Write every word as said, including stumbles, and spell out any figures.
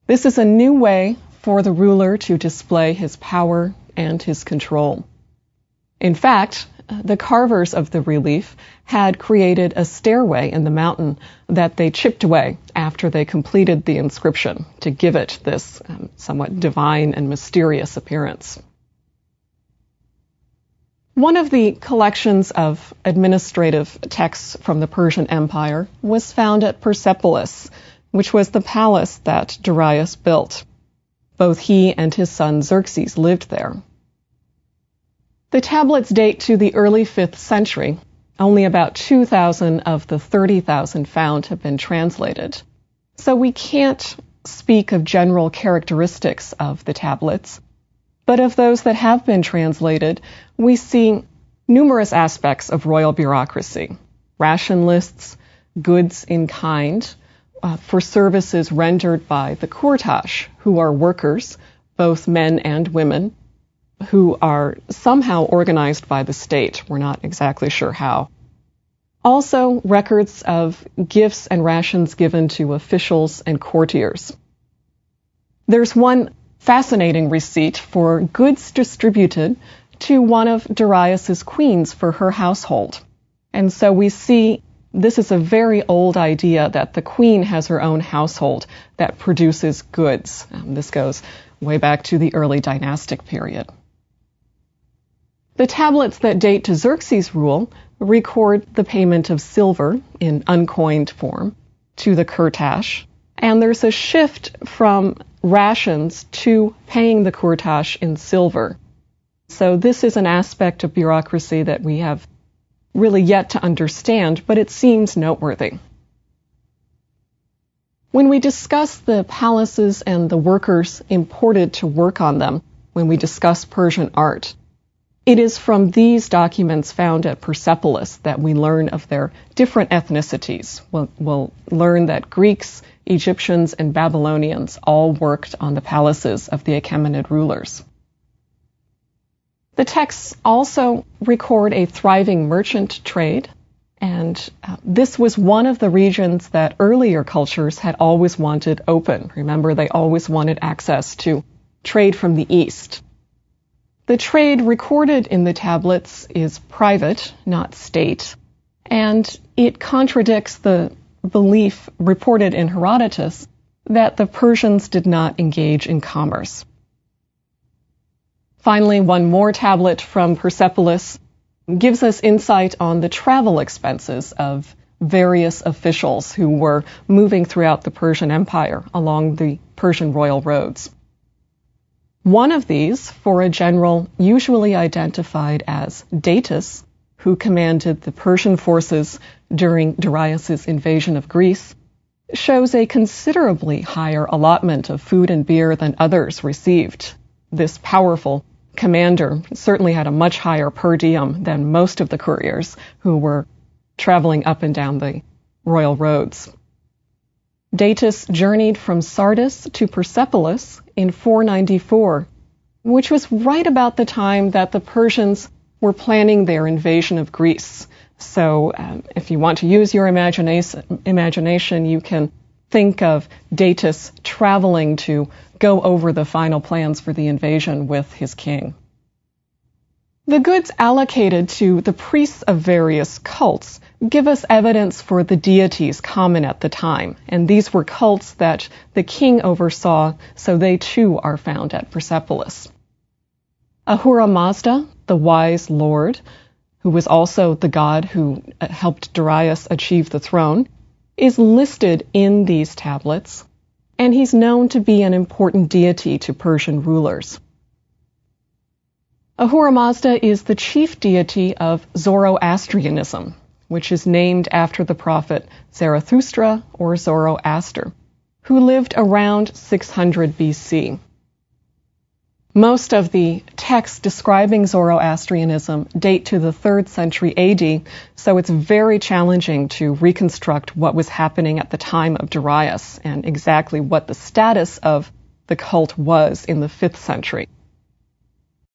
This is a new way for the ruler to display his power and his control. In fact, the carvers of the relief had created a stairway in the mountain that they chipped away after they completed the inscription to give it this um, somewhat divine and mysterious appearance. One of the collections of administrative texts from the Persian Empire was found at Persepolis, which was the palace that Darius built. Both he and his son Xerxes lived there. The tablets date to the early fifth century. Only about two thousand of the thirty thousand found have been translated. So we can't speak of general characteristics of the tablets, but of those that have been translated, we see numerous aspects of royal bureaucracy: ration lists, goods in kind, uh, for services rendered by the courtage, who are workers, both men and women, who are somehow organized by the state. We're not exactly sure how. Also, records of gifts and rations given to officials and courtiers. There's one fascinating receipt for goods distributed to one of Darius's queens for her household. And so we see this is a very old idea that the queen has her own household that produces goods. Um, this goes way back to the early dynastic period. The tablets that date to Xerxes' rule record the payment of silver in uncoined form to the courtage, and there's a shift from rations to paying the courtage in silver. So this is an aspect of bureaucracy that we have really yet to understand, but it seems noteworthy. When we discuss the palaces and the workers imported to work on them, when we discuss Persian art, it is from these documents found at Persepolis that we learn of their different ethnicities. We'll, we'll learn that Greeks, Egyptians, and Babylonians all worked on the palaces of the Achaemenid rulers. The texts also record a thriving merchant trade, and uh, this was one of the regions that earlier cultures had always wanted open. Remember, they always wanted access to trade from the east. The trade recorded in the tablets is private, not state, and it contradicts the belief reported in Herodotus that the Persians did not engage in commerce. Finally, one more tablet from Persepolis gives us insight on the travel expenses of various officials who were moving throughout the Persian Empire along the Persian royal roads. One of these, for a general usually identified as Datis, who commanded the Persian forces during Darius's invasion of Greece, shows a considerably higher allotment of food and beer than others received. This powerful commander certainly had a much higher per diem than most of the couriers who were traveling up and down the royal roads. Datis journeyed from Sardis to Persepolis in four ninety-four, which was right about the time that the Persians were planning their invasion of Greece. So um, if you want to use your imagination, imagination, you can think of Datis traveling to go over the final plans for the invasion with his king. The goods allocated to the priests of various cults give us evidence for the deities common at the time, and these were cults that the king oversaw, so they too are found at Persepolis. Ahura Mazda, the wise lord, who was also the god who helped Darius achieve the throne, is listed in these tablets, and he's known to be an important deity to Persian rulers. Ahura Mazda is the chief deity of Zoroastrianism, which is named after the prophet Zarathustra or Zoroaster, who lived around six hundred B C. Most of the texts describing Zoroastrianism date to the third century A D, so it's very challenging to reconstruct what was happening at the time of Darius and exactly what the status of the cult was in the fifth century.